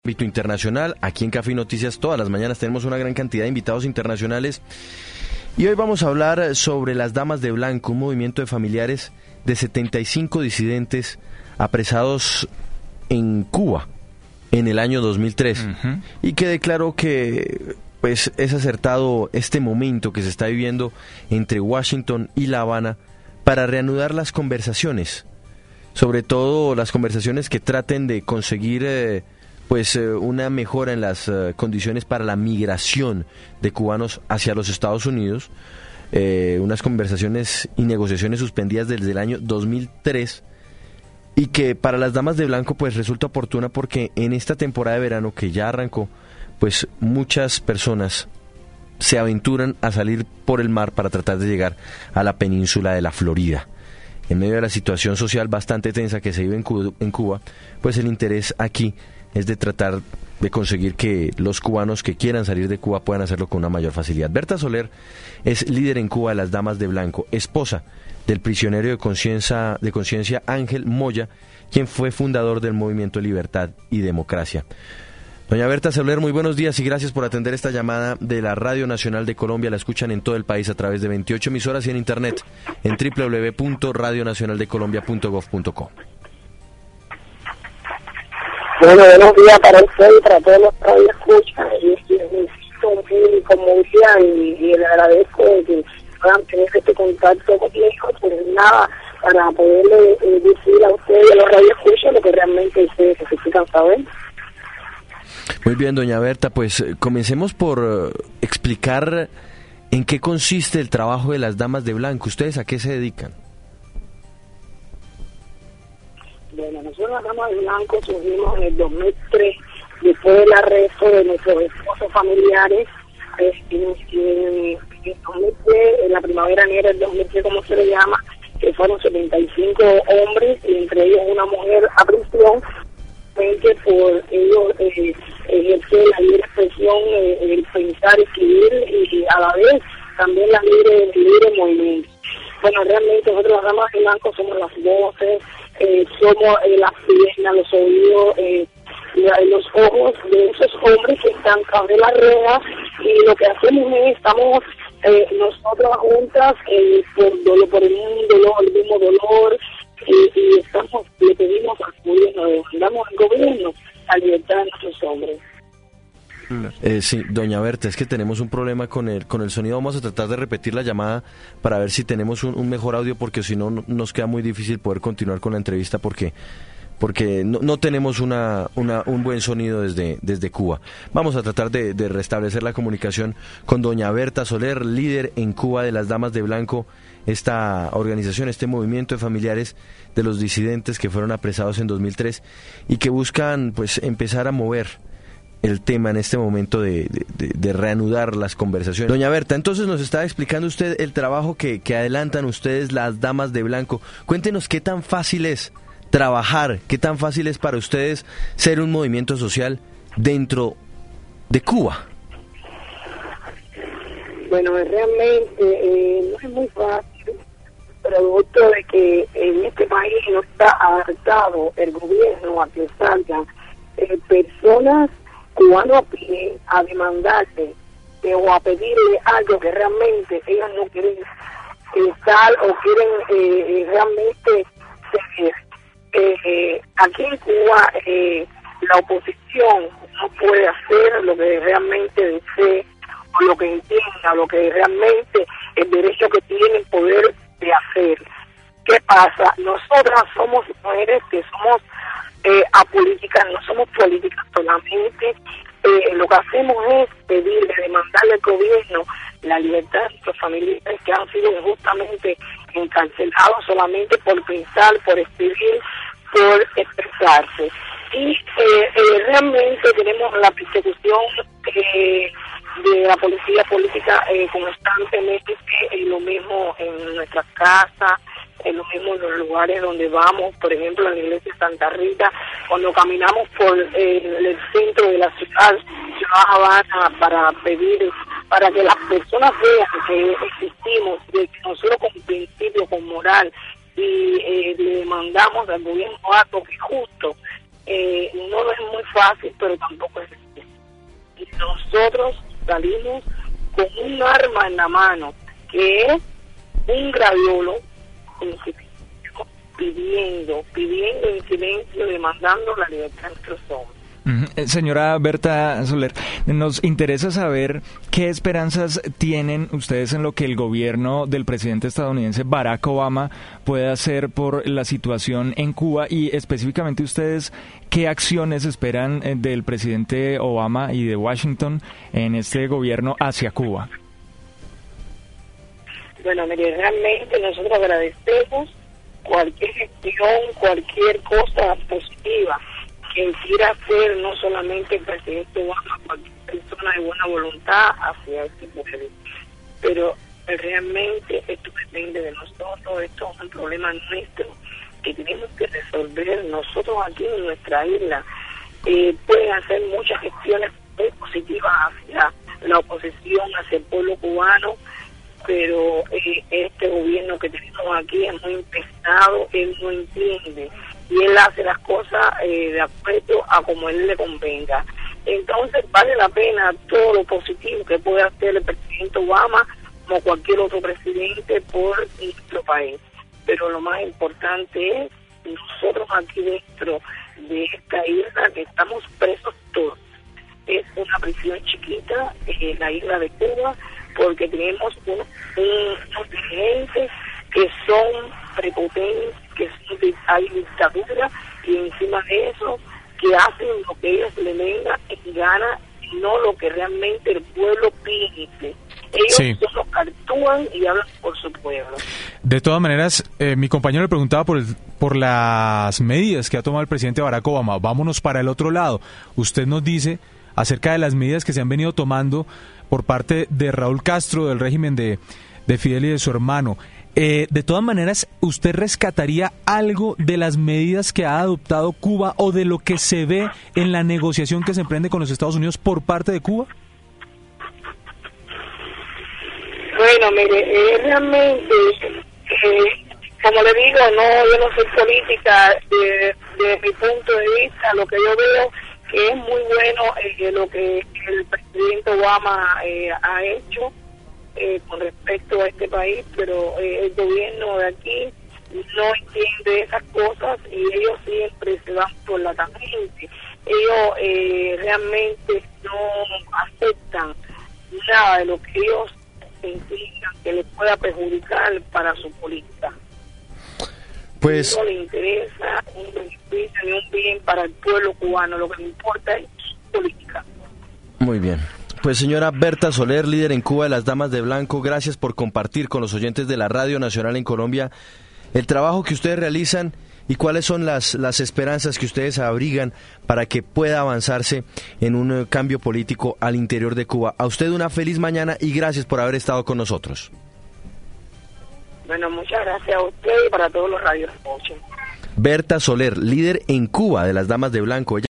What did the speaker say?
Ámbito internacional, aquí en Café y Noticias todas las mañanas tenemos una gran cantidad de invitados internacionales y hoy vamos a hablar sobre las Damas de Blanco, un movimiento de familiares de 75 disidentes apresados en Cuba en el año 2003 y que declaró que pues es acertado este momento que se está viviendo entre Washington y La Habana para reanudar las conversaciones, sobre todo las conversaciones que traten de conseguir una mejora en las condiciones para la migración de cubanos hacia los Estados Unidos, unas conversaciones y negociaciones suspendidas desde el año 2003 y que para las Damas de Blanco pues resulta oportuna porque en esta temporada de verano que ya arrancó, pues muchas personas se aventuran a salir por el mar para tratar de llegar a la península de la Florida. En medio de la situación social bastante tensa que se vive en Cuba, pues el interés aquí es de tratar de conseguir que los cubanos que quieran salir de Cuba puedan hacerlo con una mayor facilidad. Berta Soler es líder en Cuba de las Damas de Blanco, esposa del prisionero de conciencia Ángel Moya, quien fue fundador del movimiento Libertad y Democracia. Doña Berta Soler, muy buenos días y gracias por atender esta llamada de la Radio Nacional de Colombia. La escuchan en todo el país a través de 28 emisoras y en internet en www.radionacionaldecolombia.gov.co. Bueno, buenos días para usted y para todos los que escuchan. Y necesito como decía, y le agradezco que puedan tener este contacto conmigo, pues nada, para poderle decir a ustedes y a los radioescuchas lo que realmente ustedes necesitan saber. Muy bien, doña Berta, pues comencemos por explicar en qué consiste el trabajo de las Damas de Blanco. ¿Ustedes a qué se dedican? Bueno, nosotros las Damas de Blanco surgimos en el 2003, después del arresto de nuestros esposos familiares, en 2003, en la primavera negra del 2003, como se le llama, que fueron 75 hombres, y entre ellos una mujer a prisión, por ellos ejercer la libre expresión, el pensar, escribir, y a la vez también la libre movimiento. Bueno, realmente nosotros las Damas de Blanco somos las voces, somos las piernas, los oídos, los ojos de esos hombres que están tras de la reja, y lo que hacemos es, estamos nosotros juntas por el mismo dolor, y estamos, le pedimos al gobierno, le mandamos al gobierno la libertad de nuestros hombres. Sí, doña Berta, es que tenemos un problema con el sonido. Vamos a tratar de repetir la llamada para ver si tenemos un mejor audio, porque si no nos queda muy difícil poder continuar con la entrevista porque no tenemos un buen sonido desde Cuba. Vamos a tratar de restablecer la comunicación con doña Berta Soler, líder en Cuba de las Damas de Blanco, esta organización, este movimiento de familiares de los disidentes que fueron apresados en 2003 y que buscan pues empezar a mover el tema en este momento de reanudar las conversaciones. Doña Berta, entonces nos está explicando usted el trabajo que adelantan ustedes las Damas de Blanco. Cuéntenos qué tan fácil es trabajar, qué tan fácil es para ustedes ser un movimiento social dentro de Cuba. Bueno, realmente no es muy fácil, producto de que en este país no está adaptado el gobierno a que salgan personas cubanos a demandarle o a pedirle algo que realmente ellos no quieren estar o quieren realmente seguir. Aquí en Cuba la oposición no puede hacer lo que realmente desee o lo que entienda, lo que realmente el derecho que tienen poder de hacer. ¿Qué pasa? Nosotras somos mujeres que somos apolíticas, no somos políticas solamente. Lo que hacemos es pedirle, demandarle al gobierno la libertad de nuestros familiares que han sido injustamente encarcelados solamente por pensar, por escribir, por expresarse. Y realmente tenemos la persecución de la policía política constantemente, lo mismo en nuestras casas, lo mismo en los lugares donde vamos, por ejemplo en la iglesia de Santa Rita, cuando caminamos por el centro de la ciudad Habana para pedir, para que las personas vean que existimos, de que nosotros con principio, con moral, y le demandamos al gobierno algo que es justo, No es muy fácil, pero tampoco es difícil. Y nosotros salimos con un arma en la mano, que es un graviolo, pidiendo en silencio, demandando la libertad de nuestros hombres. Señora Berta Soler, nos interesa saber qué esperanzas tienen ustedes en lo que el gobierno del presidente estadounidense Barack Obama puede hacer por la situación en Cuba y específicamente ustedes qué acciones esperan del presidente Obama y de Washington en este gobierno hacia Cuba. Bueno, mire, realmente nosotros agradecemos cualquier gestión, cualquier cosa positiva que quiera hacer no solamente el presidente Obama, cualquier persona de buena voluntad hacia este pueblo. Pero realmente esto depende de nosotros, esto es un problema nuestro que tenemos que resolver nosotros aquí en nuestra isla. Pueden hacer muchas gestiones muy positivas hacia la oposición, hacia el pueblo cubano, pero este gobierno que tenemos aquí es muy pesado, él no entiende y él hace las cosas de acuerdo a como él le convenga. Entonces vale la pena todo lo positivo que puede hacer el presidente Obama como cualquier otro presidente por nuestro país, pero lo más importante es nosotros aquí dentro de esta isla que estamos presos todos. Es una prisión chiquita, la isla de Cuba, porque tenemos unos dirigentes que son prepotentes, hay dictadura, y encima de eso, que hacen lo que ellos le venga en gana, y no lo que realmente el pueblo pide. Ellos solo actúan y hablan por su pueblo. De todas maneras, mi compañero le preguntaba por las medidas que ha tomado el presidente Barack Obama. Vámonos para el otro lado. Usted nos dice acerca de las medidas que se han venido tomando por parte de Raúl Castro, del régimen de Fidel y de su hermano. De todas maneras, ¿usted rescataría algo de las medidas que ha adoptado Cuba o de lo que se ve en la negociación que se emprende con los Estados Unidos por parte de Cuba? Bueno, mire, realmente, como le digo, yo no soy política, de mi punto de vista, lo que yo veo que es muy bueno lo que el presidente Obama ha hecho con respecto a este país, pero el gobierno de aquí no entiende esas cosas y ellos siempre se van por la tangente. Ellos realmente no aceptan nada de lo que ellos entiendan que les pueda perjudicar para su política. Pues no le interesa un beneficio ni un bien para el pueblo cubano, lo que le importa es su política. Muy bien. Pues señora Berta Soler, líder en Cuba de las Damas de Blanco, gracias por compartir con los oyentes de la Radio Nacional en Colombia el trabajo que ustedes realizan y cuáles son las esperanzas que ustedes abrigan para que pueda avanzarse en un cambio político al interior de Cuba. A usted una feliz mañana y gracias por haber estado con nosotros. Bueno, muchas gracias a usted y para todos los radios. Berta Soler, líder en Cuba de las Damas de Blanco.